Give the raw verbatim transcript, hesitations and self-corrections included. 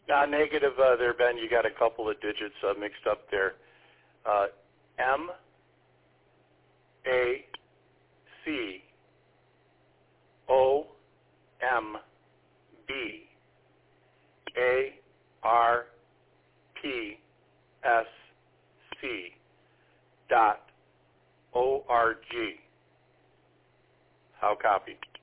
Nah, negative uh, there, Ben. You got a couple of digits uh, mixed up there. Uh, M A C O M B A R P S C dot O R G. How copy?